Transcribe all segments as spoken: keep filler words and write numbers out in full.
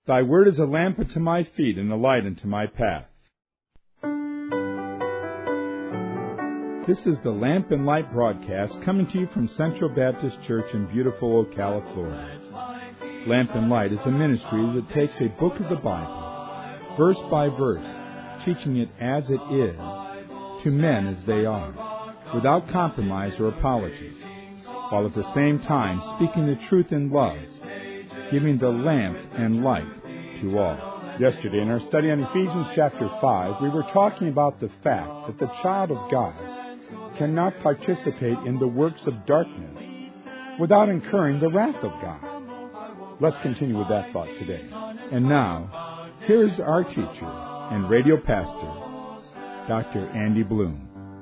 Thy word is a lamp unto my feet and a light unto my path. This is the Lamp and Light broadcast coming to you from Central Baptist Church in beautiful Ocala, Florida. Lamp and Light is a ministry that takes a book of the Bible, verse by verse, teaching it as it is, to men as they are, without compromise or apologies, while at the same time speaking the truth in love, giving the lamp and light to all. Yesterday, in our study on Ephesians chapter five, we were talking about the fact that the child of God cannot participate in the works of darkness without incurring the wrath of God. Let's continue with that thought today. And now, here's our teacher and radio pastor, Doctor Andy Bloom.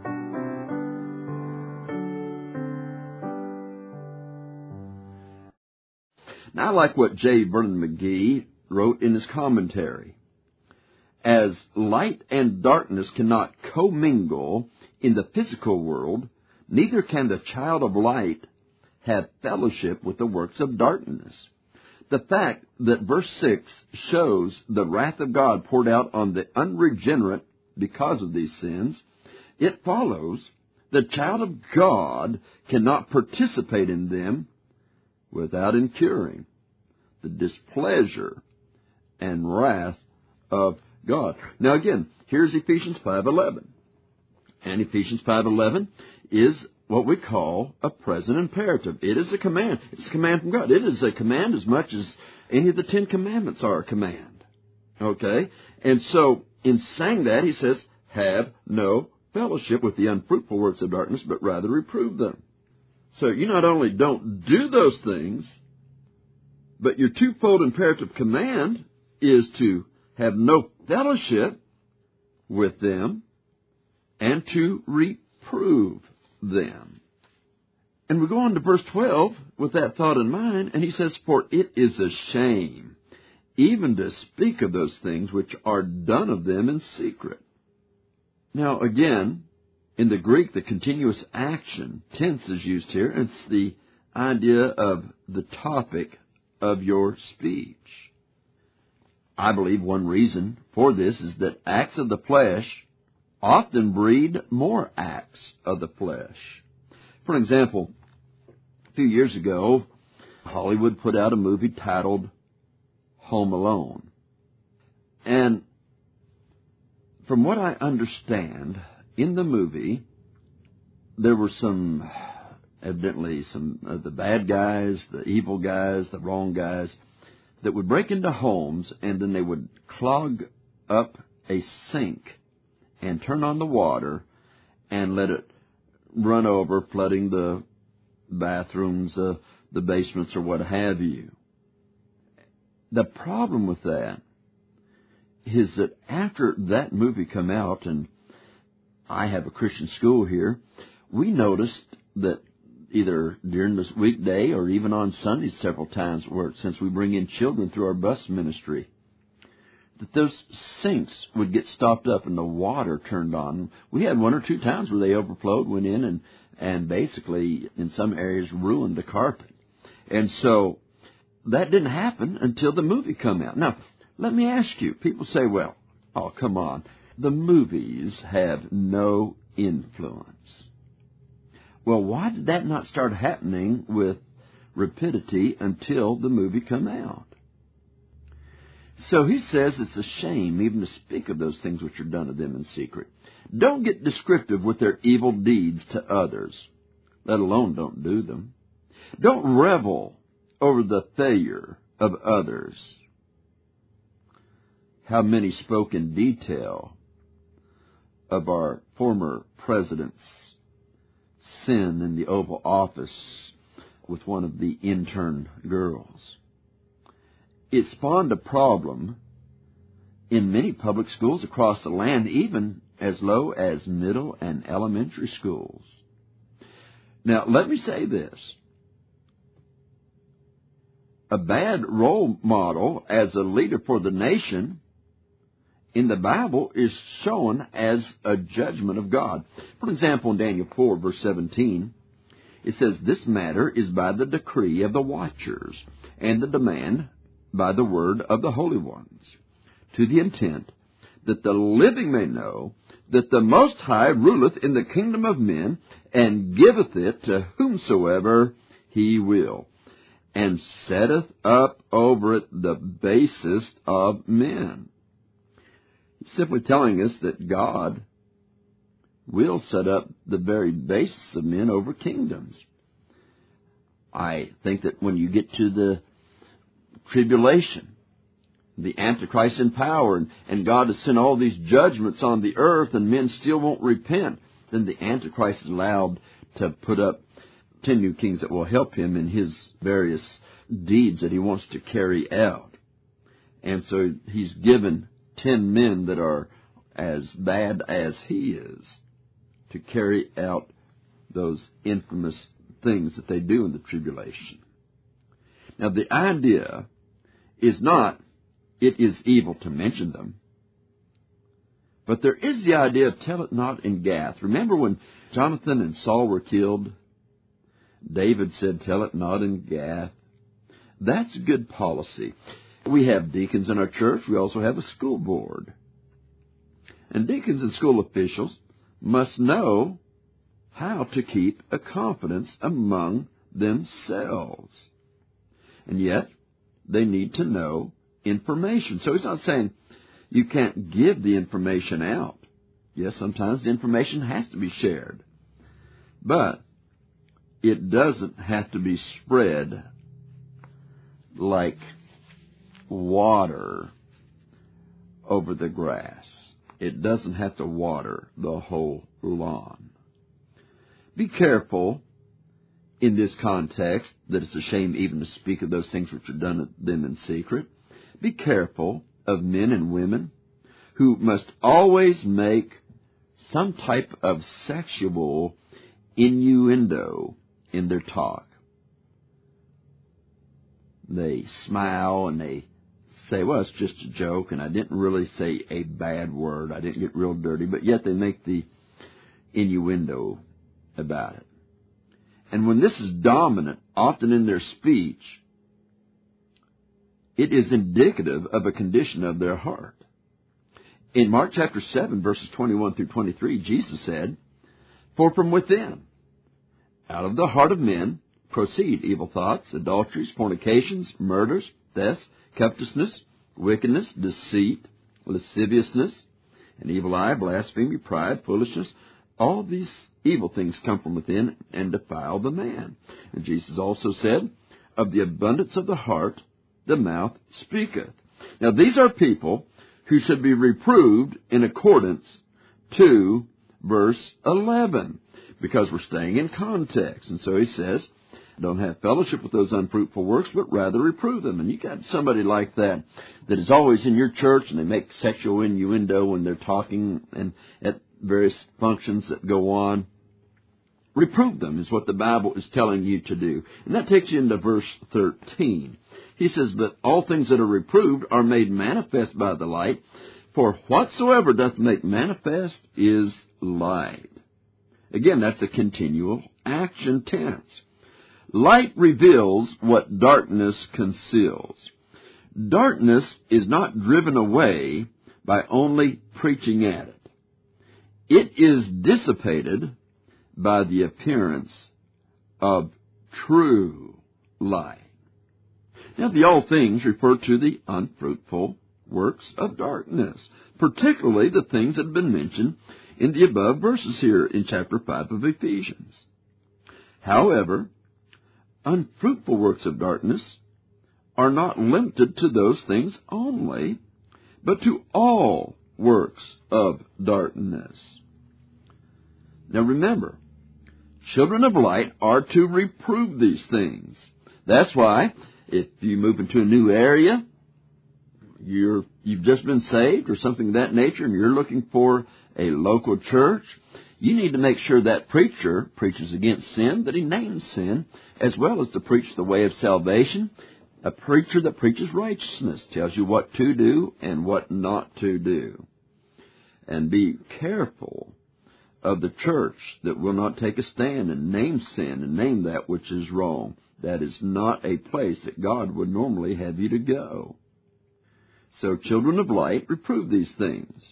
Now, I like what J. Vernon McGee wrote in his commentary. As light and darkness cannot commingle in the physical world, neither can the child of light have fellowship with the works of darkness. The fact that verse six shows the wrath of God poured out on the unregenerate because of these sins, it follows the child of God cannot participate in them without incurring the displeasure and wrath of God. Now again, here's Ephesians five eleven. And Ephesians five eleven is what we call a present imperative. It is a command. It's a command from God. It is a command as much as any of the Ten Commandments are a command. Okay? And so, in saying that, he says, have no fellowship with the unfruitful works of darkness, but rather reprove them. So you not only don't do those things, but your twofold imperative command is to have no fellowship with them and to reprove them. And we go on to verse twelve with that thought in mind, and he says, for it is a shame even to speak of those things which are done of them in secret. Now again, in the Greek, the continuous action tense is used here. It's the idea of the topic of your speech. I believe one reason for this is that acts of the flesh often breed more acts of the flesh. For example, a few years ago, Hollywood put out a movie titled Home Alone. And from what I understand, in the movie, there were some, evidently, some of the bad guys, the evil guys, the wrong guys, that would break into homes and then they would clog up a sink and turn on the water and let it run over, flooding the bathrooms, uh, the basements, or what have you. The problem with that is that after that movie come out, and I have a Christian school here, we noticed that either during this weekday or even on Sundays several times, where since we bring in children through our bus ministry, that those sinks would get stopped up and the water turned on. We had one or two times where they overflowed, went in, and, and basically in some areas ruined the carpet. And so that didn't happen until the movie come out. Now, let me ask you, people say, well, oh, come on, the movies have no influence. Well, why did that not start happening with rapidity until the movie come out? So he says it's a shame even to speak of those things which are done to them in secret. Don't get descriptive with their evil deeds to others, let alone don't do them. Don't revel over the failure of others. How many spoke in detail of our former president's sin in the Oval Office with one of the intern girls. It spawned a problem in many public schools across the land, even as low as middle and elementary schools. Now, let me say this. A bad role model as a leader for the nation in the Bible is shown as a judgment of God. For example, in Daniel four, verse seventeen, it says, this matter is by the decree of the watchers and the demand by the word of the holy ones, to the intent that the living may know that the Most High ruleth in the kingdom of men, and giveth it to whomsoever he will, and setteth up over it the basest of men. He's simply telling us that God will set up the very basis of men over kingdoms. I think that when you get to the tribulation, the Antichrist in power, and, and God has sent all these judgments on the earth, and men still won't repent, then the Antichrist is allowed to put up ten new kings that will help him in his various deeds that he wants to carry out. And so he's given ten men that are as bad as he is to carry out those infamous things that they do in the tribulation. Now, the idea is not it is evil to mention them, but there is the idea of tell it not in Gath. Remember when Jonathan and Saul were killed? David said, tell it not in Gath. That's good policy. We have deacons in our church. We also have a school board. And deacons and school officials must know how to keep a confidence among themselves. And yet, they need to know information. So he's not saying you can't give the information out. Yes, sometimes the information has to be shared. But it doesn't have to be spread like water over the grass. It doesn't have to water the whole lawn. Be careful in this context that it's a shame even to speak of those things which are done to them in secret. Be careful of men and women who must always make some type of sexual innuendo in their talk. They smile and they say, well, it's just a joke, and I didn't really say a bad word. I didn't get real dirty, but yet they make the innuendo about it. And when this is dominant, often in their speech, it is indicative of a condition of their heart. In Mark chapter seven, verses twenty-one through twenty-three, Jesus said, for from within, out of the heart of men, proceed evil thoughts, adulteries, fornications, murders, thefts, covetousness, wickedness, deceit, lasciviousness, an evil eye, blasphemy, pride, foolishness. All these evil things come from within and defile the man. And Jesus also said, of the abundance of the heart, the mouth speaketh. Now, these are people who should be reproved in accordance to verse eleven, because we're staying in context. And so he says, don't have fellowship with those unfruitful works, but rather reprove them. And you got somebody like that that is always in your church, and they make sexual innuendo when they're talking and at various functions that go on. Reprove them is what the Bible is telling you to do. And that takes you into verse thirteen. He says, but all things that are reproved are made manifest by the light, for whatsoever doth make manifest is light. Again, that's a continual action tense. Light reveals what darkness conceals. Darkness is not driven away by only preaching at it. It is dissipated by the appearance of true light. Now, the all things refer to the unfruitful works of darkness, particularly the things that have been mentioned in the above verses here in chapter five of Ephesians. However, unfruitful works of darkness are not limited to those things only, but to all works of darkness. Now remember, children of light are to reprove these things. That's why if you move into a new area, you're, you've just been saved or something of that nature, and you're looking for a local church, you need to make sure that preacher preaches against sin, that he names sin, as well as to preach the way of salvation. A preacher that preaches righteousness tells you what to do and what not to do. And be careful of the church that will not take a stand and name sin and name that which is wrong. That is not a place that God would normally have you to go. So, children of light, reprove these things.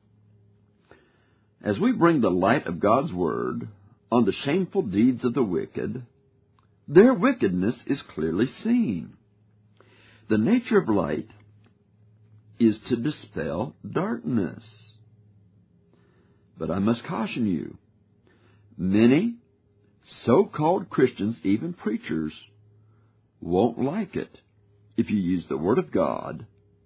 As we bring the light of God's Word on the shameful deeds of the wicked, their wickedness is clearly seen. The nature of light is to dispel darkness. But I must caution you, many so-called Christians, even preachers, won't like it if you use the Word of God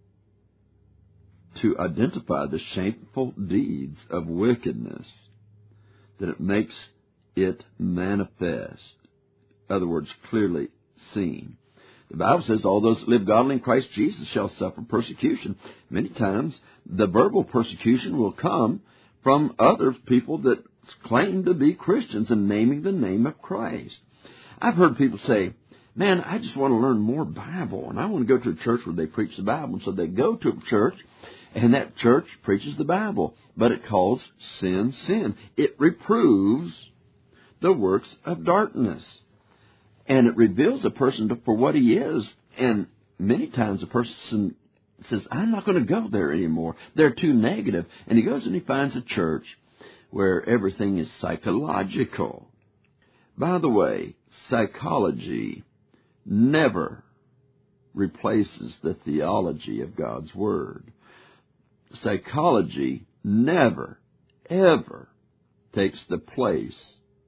to identify the shameful deeds of wickedness, that it makes it manifest. In other words, clearly seen. The Bible says, all those that live godly in Christ Jesus shall suffer persecution. Many times, the verbal persecution will come from other people that claim to be Christians and naming the name of Christ. I've heard people say, man, I just want to learn more Bible, and I want to go to a church where they preach the Bible. So they go to a church, and that church preaches the Bible, but it calls sin, sin. It reproves the works of darkness, and it reveals a person for what he is. And many times a person says, I'm not going to go there anymore. They're too negative. And he goes and he finds a church where everything is psychological. By the way, psychology never replaces the theology of God's Word. Psychology never, ever takes the place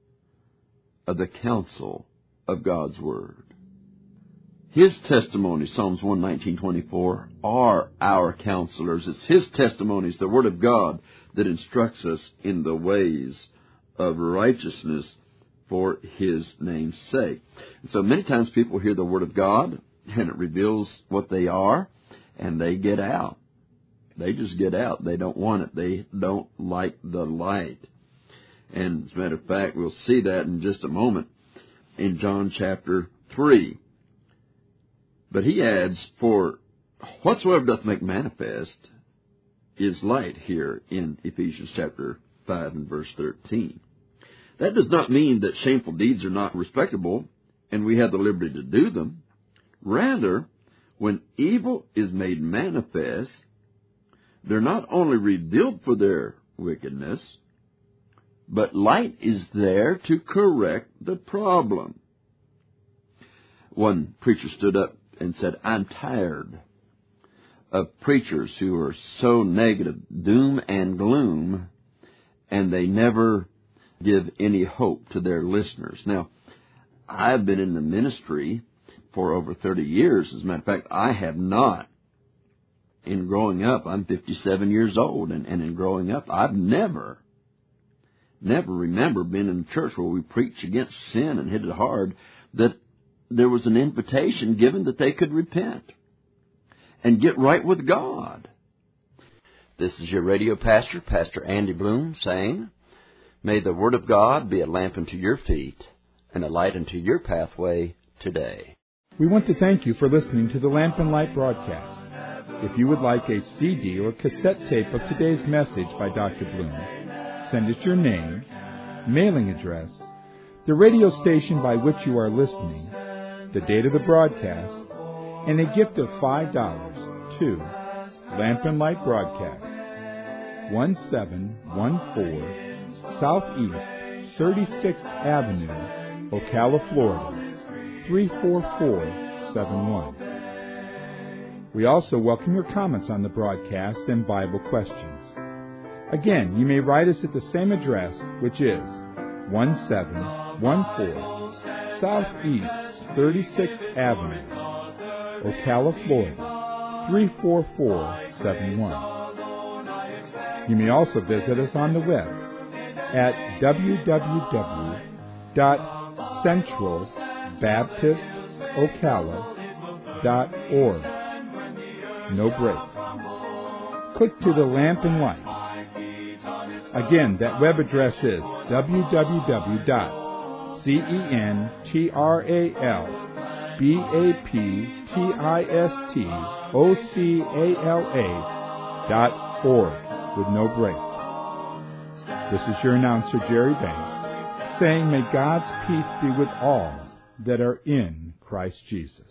of the counsel of God's Word. His testimonies, Psalms one nineteen twenty-four, are our counselors. It's His testimonies, the Word of God, that instructs us in the ways of righteousness for His name's sake. And so many times people hear the Word of God, and it reveals what they are, and they get out. They just get out. They don't want it. They don't like the light. And as a matter of fact, we'll see that in just a moment in John chapter three. But he adds, for whatsoever doth make manifest is light, here in Ephesians chapter five and verse thirteen. That does not mean that shameful deeds are not respectable and we have the liberty to do them. Rather, when evil is made manifest, they're not only revealed for their wickedness, but light is there to correct the problem. One preacher stood up and said, I'm tired of preachers who are so negative, doom and gloom, and they never give any hope to their listeners. Now, I've been in the ministry for over thirty years. As a matter of fact, I have not. In growing up, I'm fifty-seven years old, and, and in growing up, I've never, never remember being in a church where we preached against sin and hit it hard, that there was an invitation given that they could repent and get right with God. This is your radio pastor, Pastor Andy Bloom, saying, may the Word of God be a lamp unto your feet and a light unto your pathway today. We want to thank you for listening to the Lamp and Light broadcast. If you would like a C D or cassette tape of today's message by Doctor Bloom, send us your name, mailing address, the radio station by which you are listening, the date of the broadcast, and a gift of five dollars to Lamp and Light Broadcast, one seven one four Southeast thirty-sixth Avenue, Ocala, Florida, three four four seven one. We also welcome your comments on the broadcast and Bible questions. Again, you may write us at the same address, which is one seven one four Southeast thirty-sixth Avenue, Ocala, Florida, three four four seven one. You may also visit us on the web at w w w dot central baptist ocala dot org. No breaks. Click to the Lamp and Light. Again, that web address is w w w dot central baptist ocala dot org with no breaks. This is your announcer, Jerry Banks, saying, may God's peace be with all that are in Christ Jesus.